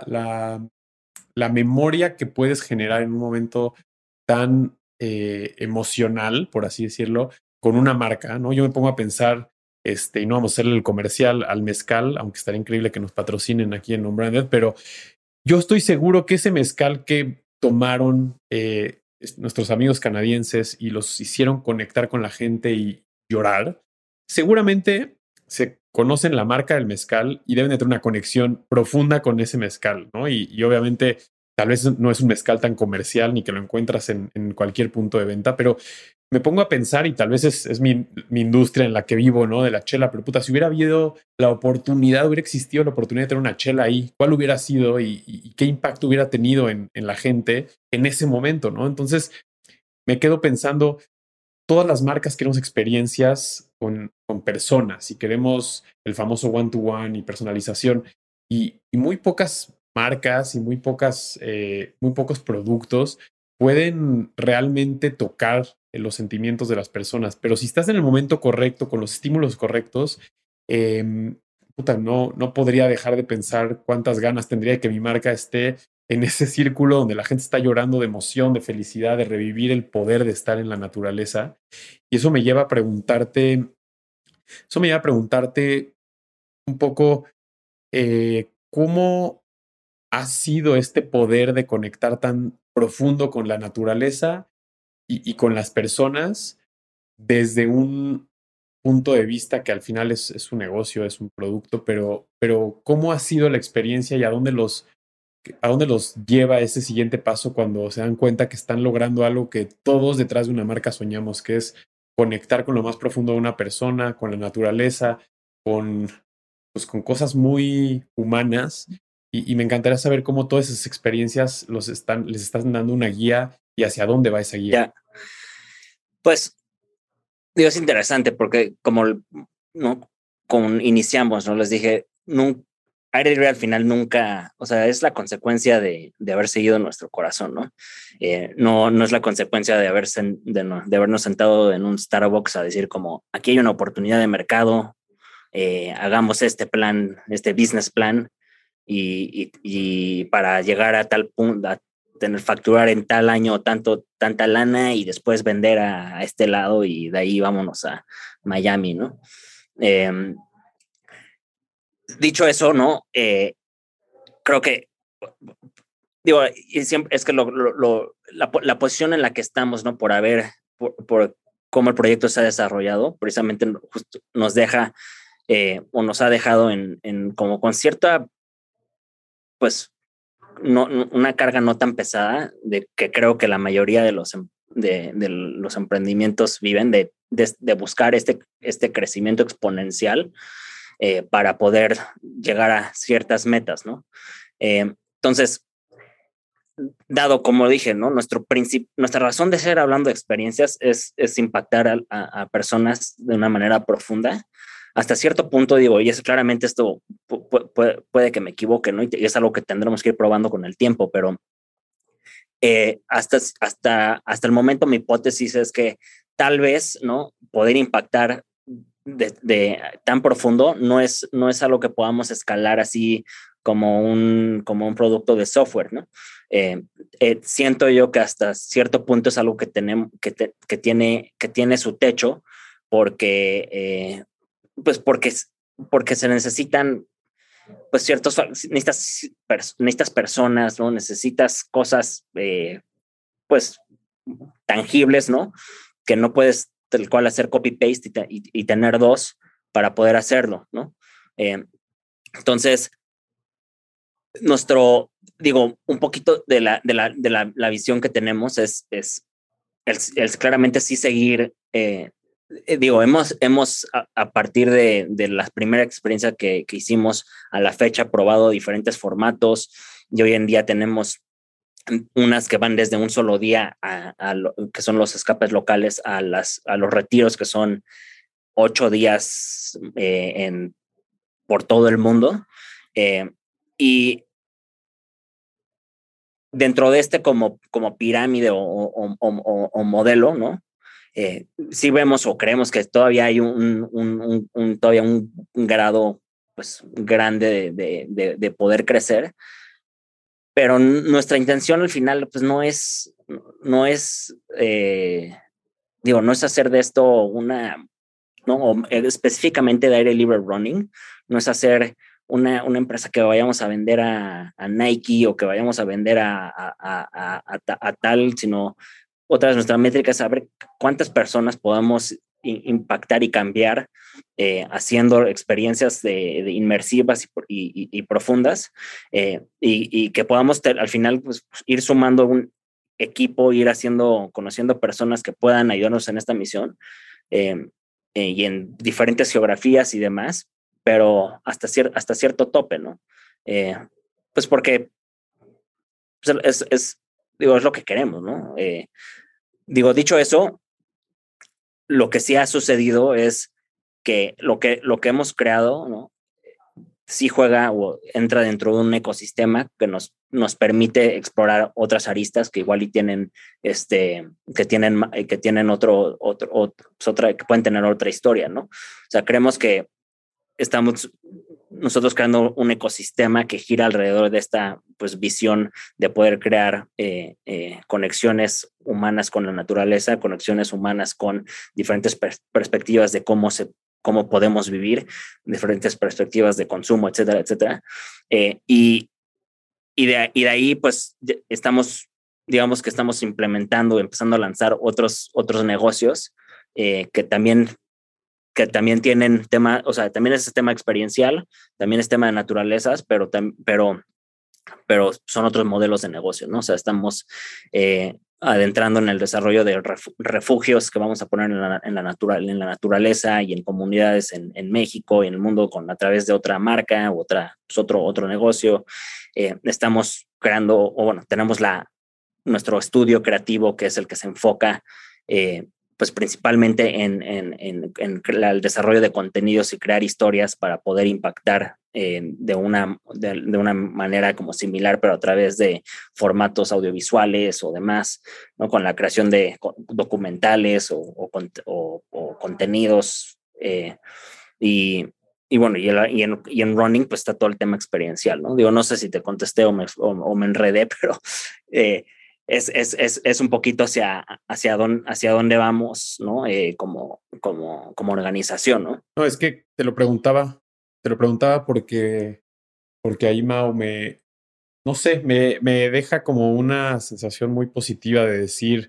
[SPEAKER 5] La memoria que puedes generar en un momento tan emocional, por así decirlo, con una marca, ¿no? Yo me pongo a pensar, y no vamos a hacerle el comercial al mezcal, aunque estaría increíble que nos patrocinen aquí en Unbranded, pero yo estoy seguro que ese mezcal que tomaron nuestros amigos canadienses y los hicieron conectar con la gente y llorar, seguramente se conocen la marca del mezcal y deben de tener una conexión profunda con ese mezcal, ¿no? Y obviamente tal vez no es un mezcal tan comercial ni que lo encuentras en cualquier punto de venta, pero me pongo a pensar y tal vez es mi industria en la que vivo, ¿no? De la chela, pero puta, si hubiera habido la oportunidad, hubiera existido la oportunidad de tener una chela ahí, ¿cuál hubiera sido y qué impacto hubiera tenido en la gente en ese momento, ¿no? Entonces me quedo pensando, todas las marcas queremos experiencias con personas y queremos el famoso one-to-one y personalización y muy pocas marcas y muy pocos productos pueden realmente tocar los sentimientos de las personas. Pero si estás en el momento correcto, con los estímulos correctos, no podría dejar de pensar cuántas ganas tendría de que mi marca esté en ese círculo donde la gente está llorando de emoción, de felicidad, de revivir el poder de estar en la naturaleza. Y eso me lleva a preguntarte un poco cómo ha sido este poder de conectar tan profundo con la naturaleza y con las personas desde un punto de vista que al final es un negocio, es un producto, pero ¿cómo ha sido la experiencia y a dónde los lleva ese siguiente paso cuando se dan cuenta que están logrando algo que todos detrás de una marca soñamos, que es conectar con lo más profundo de una persona, con la naturaleza, con cosas muy humanas Y me encantaría saber cómo todas esas experiencias les están dando una guía y hacia dónde va esa guía.
[SPEAKER 3] Ya, pues, digo, es interesante porque ¿no? Como iniciamos, ¿no? Les dije, Aire Libre al final nunca, o sea, es la consecuencia de haber seguido nuestro corazón, ¿no? No es la consecuencia de habernos sentado en un Starbucks a decir como, aquí hay una oportunidad de mercado, hagamos este plan, este business plan, y para llegar a tal punto, a facturar en tal año tanta lana y después vender a este lado y de ahí vámonos a Miami, ¿no? Dicho eso, ¿no? Creo que, digo, y siempre es que la posición en la que estamos, ¿no? Por cómo el proyecto se ha desarrollado, precisamente justo nos deja o nos ha dejado como con cierta, pues, una carga no tan pesada, de que creo que la mayoría de los emprendimientos viven de buscar este crecimiento exponencial para poder llegar a ciertas metas, ¿no? Entonces, dado, como dije, ¿no? Nuestra razón de ser hablando de experiencias es impactar a personas de una manera profunda. Hasta cierto punto, digo, y es claramente esto puede que me equivoque, ¿no? Y es algo que tendremos que ir probando con el tiempo, pero hasta el momento mi hipótesis es que tal vez, ¿no? Poder impactar de tan profundo no es algo que podamos escalar así como un producto de software, ¿no? Siento yo que hasta cierto punto es algo que tiene su techo porque se necesitan pues necesitas personas, ¿no? Necesitas cosas pues tangibles, ¿no? Que no puedes tal cual hacer copy-paste y tener dos para poder hacerlo, ¿no? Entonces, un poquito de la visión que tenemos es claramente sí seguir, hemos a partir de la primera experiencia que hicimos a la fecha probado diferentes formatos y hoy en día tenemos unas que van desde un solo día que son los escapes locales a los retiros que son 8 días por todo el mundo. Y dentro de este como pirámide o modelo, ¿no? Sí vemos o creemos que todavía hay todavía un grado pues grande de poder crecer, pero nuestra intención al final pues no es hacer de esto específicamente de aire libre running, no es hacer una empresa que vayamos a vender a Nike o que vayamos a vender a tal, sino otra vez nuestra métrica es saber cuántas personas podamos impactar y cambiar haciendo experiencias de inmersivas y profundas y que podamos al final pues, ir sumando un equipo, ir conociendo personas que puedan ayudarnos en esta misión y en diferentes geografías y demás, pero hasta cierto tope, ¿no? Pues porque pues es lo que queremos, ¿no? Dicho eso, lo que sí ha sucedido es que lo que hemos creado, ¿no? Sí juega o entra dentro de un ecosistema que nos permite explorar otras aristas que igual y tienen que tienen que pueden tener otra historia, ¿no? O sea, creemos que estamos nosotros creando un ecosistema que gira alrededor de esta pues visión de poder crear conexiones humanas con la naturaleza, conexiones humanas con diferentes perspectivas de cómo podemos vivir, diferentes perspectivas de consumo, etcétera, etcétera. Y de ahí, pues, digamos que estamos empezando a lanzar otros negocios que también tienen tema, o sea, también es tema experiencial, también es tema de naturalezas, pero pero son otros modelos de negocio, ¿no? O sea, estamos adentrando en el desarrollo de refugios que vamos a poner en la naturaleza y en comunidades en México y en el mundo a través de otra marca u otro negocio. Estamos creando, o bueno, tenemos nuestro estudio creativo, que es el que se enfoca pues principalmente en el desarrollo de contenidos y crear historias para poder impactar de una manera como similar, pero a través de formatos audiovisuales o demás, ¿no? Con la creación de documentales o contenidos. Y bueno, y en running pues está todo el tema experiencial, ¿no? Digo, no sé si te contesté o me enredé, pero es un poquito hacia dónde vamos, ¿no? Como organización, ¿no?
[SPEAKER 5] No, es que te lo preguntaba porque ahí Mau no sé, me deja como una sensación muy positiva de decir,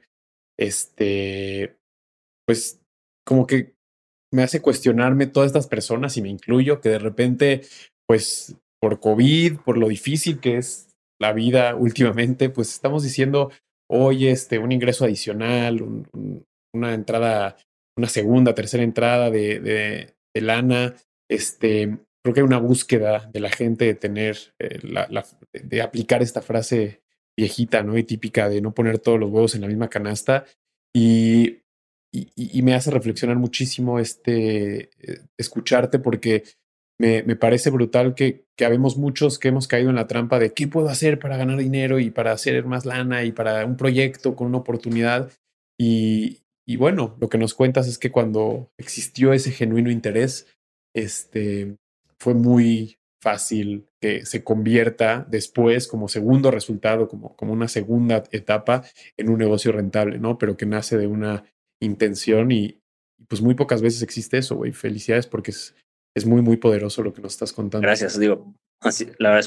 [SPEAKER 5] pues como que me hace cuestionarme todas estas personas y me incluyo que de repente, pues por COVID, por lo difícil que es la vida últimamente, pues estamos diciendo, oye, un ingreso adicional, una entrada, una segunda, tercera entrada de lana, creo que hay una búsqueda de la gente de tener, de aplicar esta frase viejita, ¿no? Y típica de no poner todos los huevos en la misma canasta. Y me hace reflexionar muchísimo escucharte porque me parece brutal que habemos muchos que hemos caído en la trampa de qué puedo hacer para ganar dinero y para hacer más lana y para un proyecto con una oportunidad. Y bueno, lo que nos cuentas es que cuando existió ese genuino interés, fue muy fácil que se convierta después como segundo resultado, como una segunda etapa en un negocio rentable, ¿no? Pero que nace de una intención y pues muy pocas veces existe eso, güey. Felicidades porque es muy, muy poderoso lo que nos estás contando.
[SPEAKER 3] Gracias, digo, así, la verdad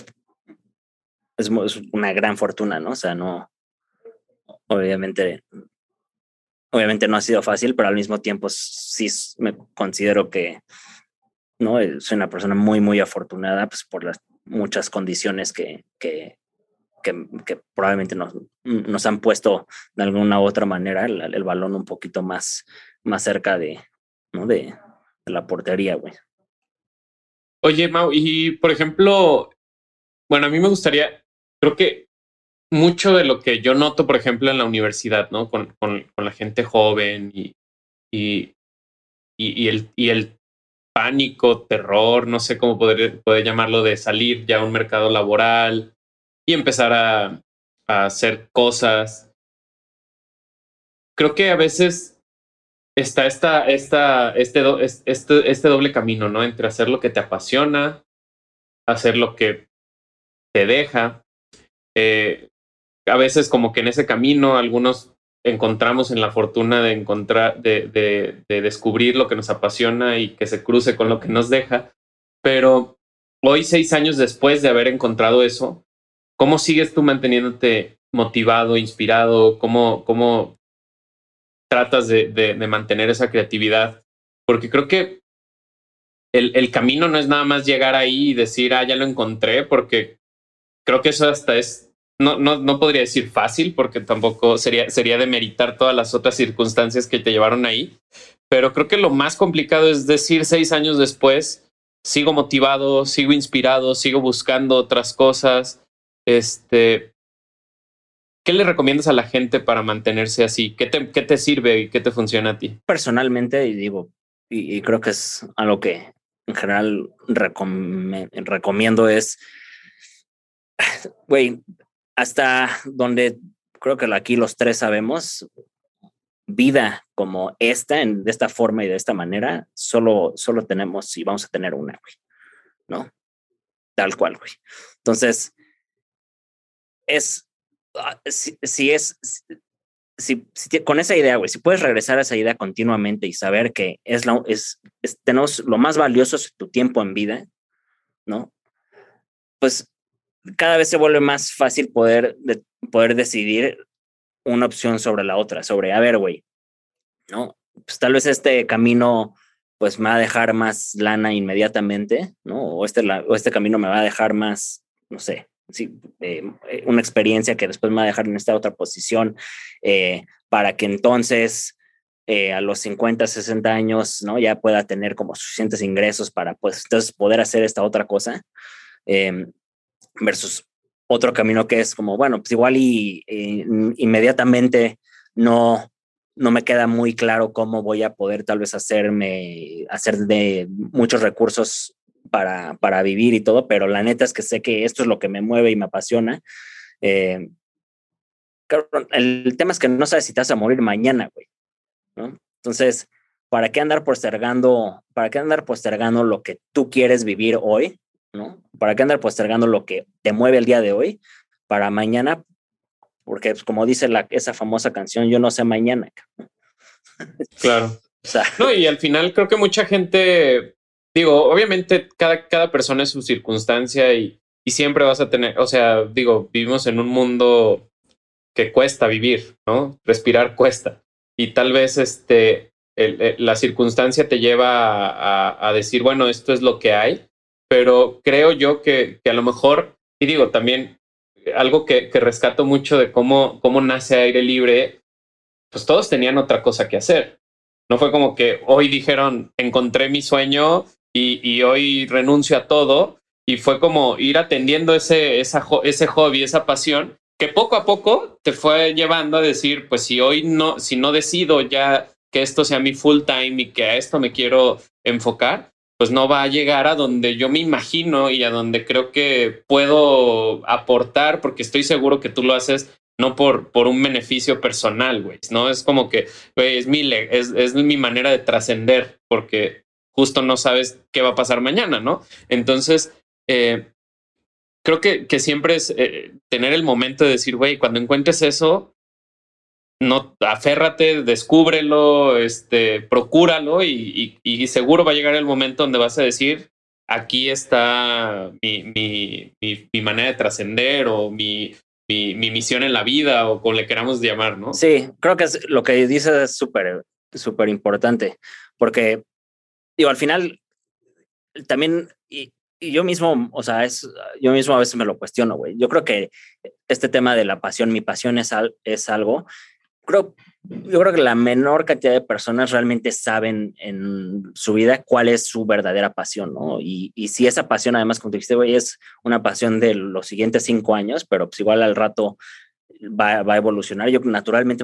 [SPEAKER 3] es una gran fortuna, ¿no? O sea, no, obviamente no ha sido fácil, pero al mismo tiempo sí me considero que, ¿no? Soy una persona muy, muy afortunada, pues por las muchas condiciones que probablemente nos han puesto de alguna u otra manera el balón un poquito más cerca ¿no? de la portería, güey.
[SPEAKER 4] Oye, Mau, y por ejemplo, bueno, a mí me gustaría, creo que mucho de lo que yo noto, por ejemplo, en la universidad, ¿no? Con la gente joven y el pánico, terror, no sé cómo poder llamarlo, de salir ya a un mercado laboral y empezar a hacer cosas. Creo que a veces está este doble camino, ¿no? Entre hacer lo que te apasiona, hacer lo que te deja. A veces como que en ese camino algunos encontramos en la fortuna de encontrar, de descubrir lo que nos apasiona y que se cruce con lo que nos deja. Pero hoy, 6 años después de haber encontrado eso, ¿cómo sigues tú manteniéndote motivado, inspirado? ¿Cómo tratas de mantener esa creatividad? Porque creo que el camino no es nada más llegar ahí y decir, ya lo encontré, porque creo que eso hasta no podría decir fácil, porque tampoco sería demeritar todas las otras circunstancias que te llevaron ahí. Pero creo que lo más complicado es decir 6 años después, sigo motivado, sigo inspirado, sigo buscando otras cosas. ¿Qué le recomiendas a la gente para mantenerse así? ¿Qué te sirve y qué te funciona a ti?
[SPEAKER 3] Personalmente, y digo, y creo que es algo que en general recomiendo es, güey, hasta donde creo que aquí los tres sabemos, vida como de esta forma y de esta manera, solo tenemos y vamos a tener una, güey, ¿no? Tal cual, güey. Entonces, con esa idea, güey, si puedes regresar a esa idea continuamente y saber que tenemos lo más valioso es tu tiempo en vida, ¿no? Pues cada vez se vuelve más fácil poder decidir una opción sobre la otra, a ver, güey, ¿no? Pues tal vez este camino pues me va a dejar más lana inmediatamente, ¿no? O este camino me va a dejar más, no sé, sí, una experiencia que después me va a dejar en esta otra posición, para que entonces a los 50, 60 años, ¿no? Ya pueda tener como suficientes ingresos para pues entonces poder hacer esta otra cosa, versus otro camino que es como, bueno, pues igual y inmediatamente no me queda muy claro cómo voy a poder tal vez hacer de muchos recursos para vivir y todo, pero la neta es que sé que esto es lo que me mueve y me apasiona. Eh, cabrón, el tema es que no sabes si te vas a morir mañana, güey, ¿no? Entonces, ¿para qué andar postergando lo que tú quieres vivir hoy, ¿no? ¿Para qué andar postergando lo que te mueve el día de hoy para mañana? Porque pues, como dice esa famosa canción, yo no sé mañana.
[SPEAKER 4] Claro.
[SPEAKER 3] O sea,
[SPEAKER 4] no, y al final creo que mucha gente, digo, obviamente cada persona es su circunstancia y siempre vas a tener, o sea, digo, vivimos en un mundo que cuesta vivir, ¿no? Respirar cuesta. Y tal vez la circunstancia te lleva a decir, bueno, esto es lo que hay, pero creo yo que a lo mejor, y digo, también algo que rescato mucho de cómo nace Aire Libre, pues todos tenían otra cosa que hacer. No fue como que hoy dijeron, encontré mi sueño y hoy renuncio a todo. Y fue como ir atendiendo ese hobby, esa pasión, que poco a poco te fue llevando a decir, pues si no decido ya que esto sea mi full time y que a esto me quiero enfocar, pues no va a llegar a donde yo me imagino y a donde creo que puedo aportar, porque estoy seguro que tú lo haces no por un beneficio personal, güey, ¿no? Es como que, güey, es mi manera de trascender, porque justo no sabes qué va a pasar mañana, ¿no? Entonces, creo que siempre es tener el momento de decir, güey, cuando encuentres eso, no, aférrate, descúbrelo, procúralo y seguro va a llegar el momento donde vas a decir, aquí está mi manera de trascender o mi misión en la vida o como le queramos llamar, ¿no?
[SPEAKER 3] sí, creo que lo que dices es súper importante, porque digo, al final también, y yo mismo, o sea, yo mismo a veces me lo cuestiono, güey. Yo creo que este tema de la pasión, mi pasión es algo, yo creo que la menor cantidad de personas realmente saben en su vida cuál es su verdadera pasión, ¿no? Y si esa pasión, además, como te dijiste, güey, es una pasión de los siguientes 5 años, pero pues igual al rato va a evolucionar. Yo naturalmente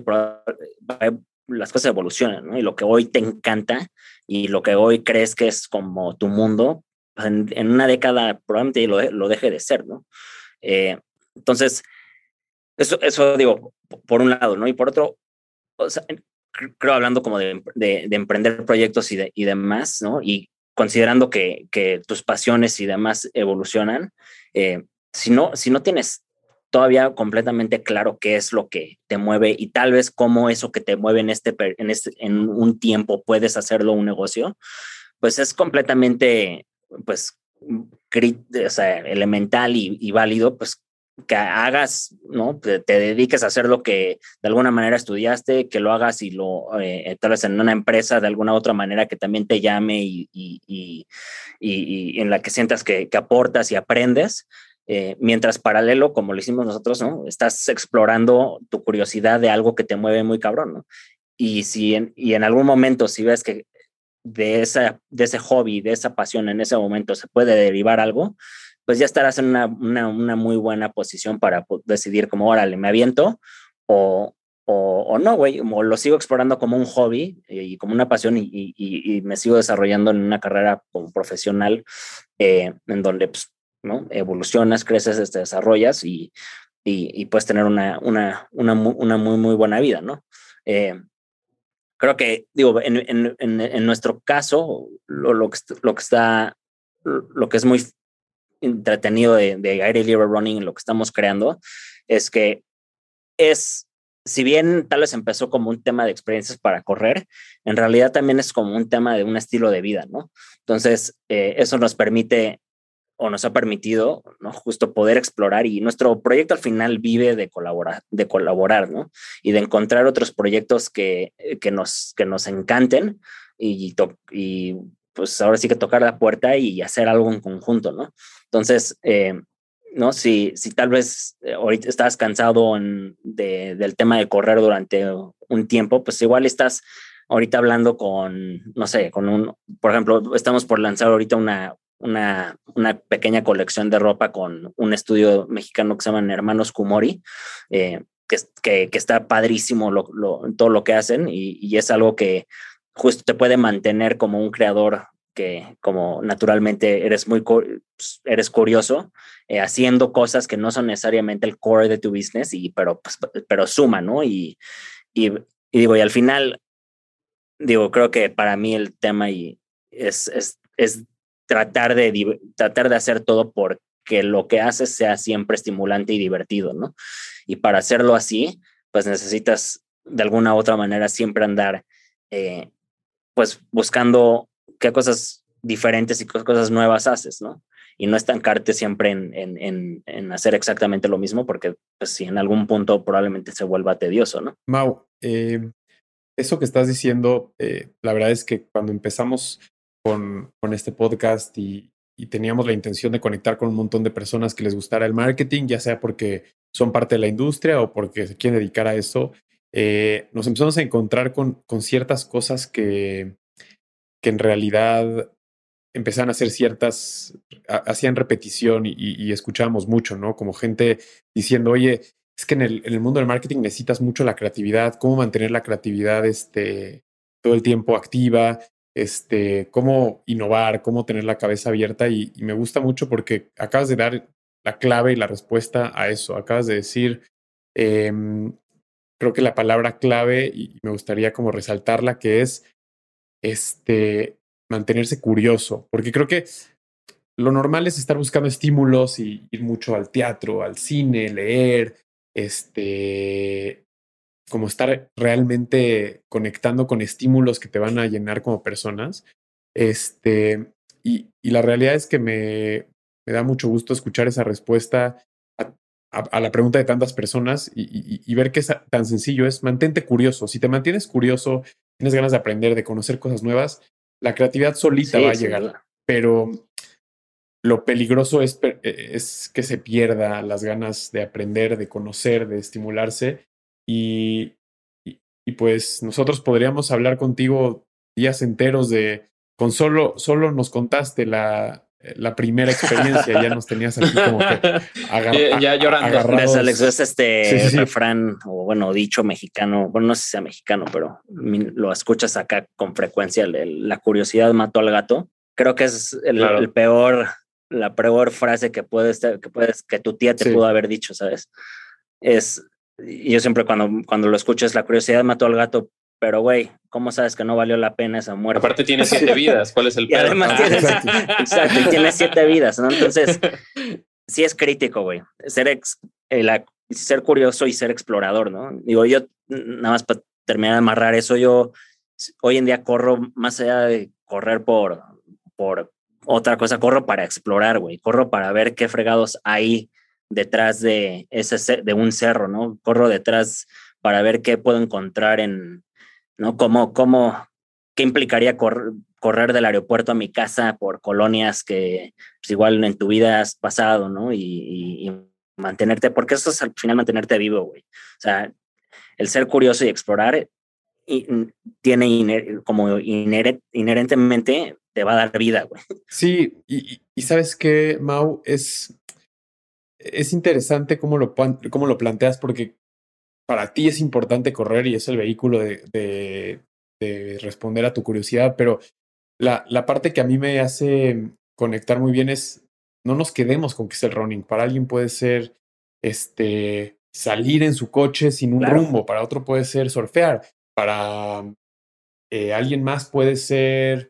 [SPEAKER 3] las cosas evolucionan, ¿no? Y lo que hoy te encanta y lo que hoy crees que es como tu mundo, pues en una década probablemente lo deje de ser, ¿no? Entonces, eso digo, por un lado, ¿no? Y por otro, o sea, creo hablando como de emprender proyectos y demás, ¿no? Y considerando que tus pasiones y demás evolucionan, si no tienes todavía completamente claro qué es lo que te mueve y tal vez cómo eso que te mueve en un tiempo puedes hacerlo un negocio, pues es completamente, pues, o sea, elemental y válido, pues, que hagas, ¿no? Te dediques a hacer lo que de alguna manera estudiaste, que lo hagas y tal vez en una empresa de alguna otra manera que también te llame y en la que sientas que aportas y aprendes, mientras paralelo, como lo hicimos nosotros, ¿no? Estás explorando tu curiosidad de algo que te mueve muy cabrón, ¿no? Y en algún momento, si ves que de ese hobby, de esa pasión en ese momento se puede derivar algo, pues ya estarás en una muy buena posición para decidir como, órale, me aviento o, o no, güey, o lo sigo explorando como un hobby y como una pasión y me sigo desarrollando en una carrera como profesional, en donde, pues, ¿no? Evolucionas, creces, te desarrollas y puedes tener una muy, muy buena vida, ¿no? Creo que, digo, en nuestro caso, lo que es muy entretenido de Aire Libre Running, lo que estamos creando, es que si bien tal vez empezó como un tema de experiencias para correr, en realidad también es como un tema de un estilo de vida, ¿no? Entonces, eso nos permite o nos ha permitido, ¿no? Justo poder explorar y nuestro proyecto al final vive de colaborar, ¿no? Y de encontrar otros proyectos que nos encanten y pues ahora sí que tocar la puerta y hacer algo en conjunto, ¿no? Entonces, ¿no? Si tal vez ahorita estás cansado del tema de correr durante un tiempo, pues igual estás ahorita hablando con, no sé, por ejemplo, estamos por lanzar ahorita una pequeña colección de ropa con un estudio mexicano que se llama Hermanos Kumori, que está padrísimo todo lo que hacen y es algo que justo te puede mantener como un creador que como naturalmente eres curioso, haciendo cosas que no son necesariamente el core de tu business, pero suma, ¿no? Digo, y al final, digo, creo que para mí el tema es tratar de hacer todo porque lo que haces sea siempre estimulante y divertido, ¿no? Y para hacerlo así, pues necesitas de alguna u otra manera siempre andar, pues buscando qué cosas diferentes y qué cosas nuevas haces, ¿no? Y no estancarte siempre en hacer exactamente lo mismo, porque pues si en algún punto probablemente se vuelva tedioso, ¿no?
[SPEAKER 5] Mau, eso que estás diciendo, la verdad es que cuando empezamos con este podcast y teníamos la intención de conectar con un montón de personas que les gustara el marketing, ya sea porque son parte de la industria o porque se quieren dedicar a eso, nos empezamos a encontrar con ciertas cosas que en realidad empezaban a hacer hacían repetición y escuchábamos mucho, ¿no? Como gente diciendo, oye, es que en el mundo del marketing necesitas mucho la creatividad, cómo mantener la creatividad todo el tiempo activa, cómo innovar, cómo tener la cabeza abierta y me gusta mucho porque acabas de dar la clave y la respuesta a eso. Acabas de decir, creo que la palabra clave y me gustaría como resaltarla, que es mantenerse curioso, porque creo que lo normal es estar buscando estímulos y ir mucho al teatro, al cine, leer, como estar realmente conectando con estímulos que te van a llenar como personas. Y la realidad es que me da mucho gusto escuchar esa respuesta a la pregunta de tantas personas y ver que es tan sencillo es mantente curioso. Si te mantienes curioso, tienes ganas de aprender, de conocer cosas nuevas, la creatividad solita va a llegar. Pero lo peligroso es que se pierda las ganas de aprender, de conocer, de estimularse. Y pues nosotros podríamos hablar contigo días enteros con solo nos contaste la primera experiencia, ya nos tenías aquí como que
[SPEAKER 4] ya llorando.
[SPEAKER 3] Agarrados. Alex, ves refrán o bueno, dicho mexicano, bueno, no sé si sea mexicano, pero lo escuchas acá con frecuencia, la curiosidad mató al gato. Creo que es la peor frase que tu tía te pudo haber dicho, ¿sabes? Yo siempre cuando lo escucho es la curiosidad mató al gato, pero güey, ¿cómo sabes que no valió la pena esa muerte?
[SPEAKER 4] Aparte tiene 7 vidas, ¿cuál es el
[SPEAKER 3] pedo? Y además exacto, y tiene 7 vidas, ¿no? Entonces, sí es crítico, güey, ser curioso y ser explorador, ¿no? Digo, yo nada más para terminar de amarrar eso, yo hoy en día corro más allá de correr por otra cosa, corro para explorar, güey, corro para ver qué fregados hay detrás de un cerro, ¿no? Corro detrás para ver qué puedo encontrar ¿no? ¿Qué implicaría correr del aeropuerto a mi casa por colonias que pues, igual en tu vida has pasado, ¿no? Y mantenerte, porque eso es al final mantenerte vivo, güey. O sea, el ser curioso y explorar tiene inherentemente te va a dar vida, güey.
[SPEAKER 5] Sí, y ¿sabes qué, Mau? Es interesante cómo lo planteas, porque para ti es importante correr y es el vehículo de responder a tu curiosidad, pero la parte que a mí me hace conectar muy bien es no nos quedemos con que es el running. Para alguien puede ser salir en su coche sin un rumbo, para otro puede ser surfear, para alguien más puede ser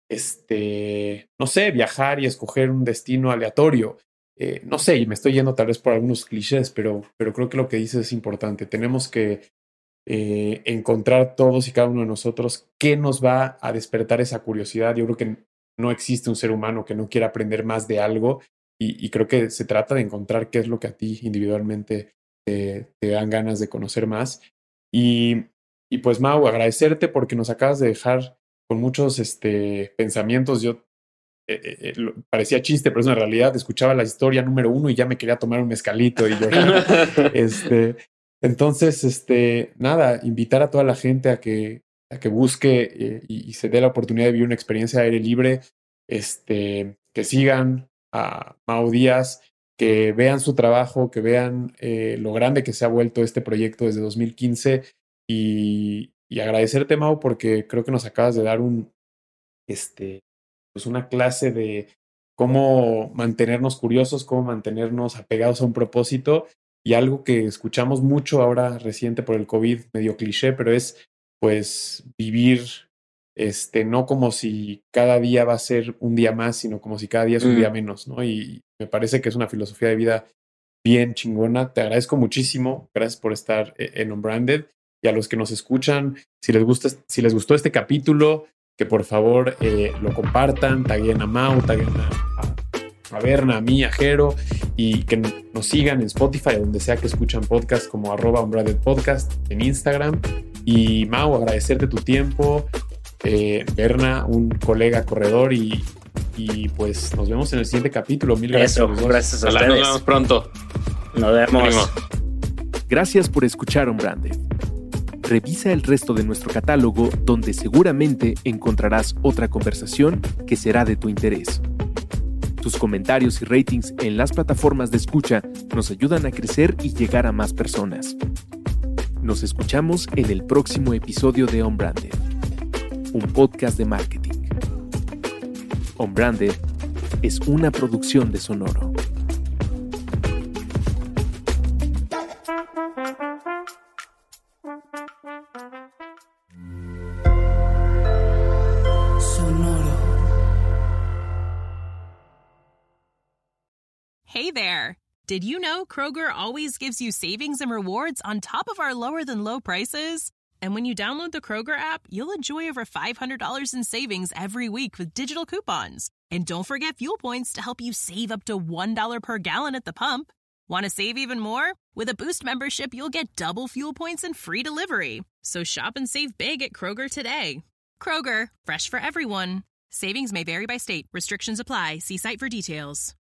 [SPEAKER 5] no sé, viajar y escoger un destino aleatorio. No sé, y me estoy yendo tal vez por algunos clichés, pero creo que lo que dices es importante. Tenemos que encontrar todos y cada uno de nosotros qué nos va a despertar esa curiosidad. Yo creo que no existe un ser humano que no quiera aprender más de algo y creo que se trata de encontrar qué es lo que a ti individualmente te dan ganas de conocer más. Y pues Mau, agradecerte porque nos acabas de dejar con muchos pensamientos. Yo parecía chiste, pero es una realidad. Escuchaba la historia número 1 y ya me quería tomar un mezcalito y llorar. Entonces, nada, invitar a toda la gente a que busque y se dé la oportunidad de vivir una experiencia de aire libre, que sigan a Mau Díaz, que vean su trabajo, que vean lo grande que se ha vuelto este proyecto desde 2015 y agradecerte, Mau, porque creo que nos acabas de dar pues una clase de cómo mantenernos curiosos, cómo mantenernos apegados a un propósito, y algo que escuchamos mucho ahora reciente por el COVID, medio cliché, pero es pues vivir no como si cada día va a ser un día más, sino como si cada día es un día menos, ¿no? Y me parece que es una filosofía de vida bien chingona. Te agradezco muchísimo. Gracias por estar en Unbranded. Y a los que nos escuchan, si les gustó este capítulo, que por favor lo compartan, taguen a Mau, taguen a Berna, a mí, a Jero, y que nos sigan en Spotify, donde sea que escuchan podcast, como @UnbrandedPodcast en Instagram. Y Mau, agradecerte tu tiempo. Berna, un colega corredor, y pues nos vemos en el siguiente capítulo. Mil gracias.
[SPEAKER 3] Eso, gracias a ustedes.
[SPEAKER 4] Nos vemos pronto.
[SPEAKER 3] Nos vemos.
[SPEAKER 2] Gracias por escuchar Unbranded. Revisa el resto de nuestro catálogo, donde seguramente encontrarás otra conversación que será de tu interés. Tus comentarios y ratings en las plataformas de escucha nos ayudan a crecer y llegar a más personas. Nos escuchamos en el próximo episodio de Unbranded, un podcast de marketing. Unbranded es una producción de Sonoro.
[SPEAKER 6] Hey there! Did you know Kroger always gives you savings and rewards on top of our lower-than-low prices? And when you download the Kroger app, you'll enjoy over $500 in savings every week with digital coupons. And don't forget fuel points to help you save up to $1 per gallon at the pump. Want to save even more? With a Boost membership, you'll get double fuel points and free delivery. So shop and save big at Kroger today. Kroger, fresh for everyone. Savings may vary by state. Restrictions apply. See site for details.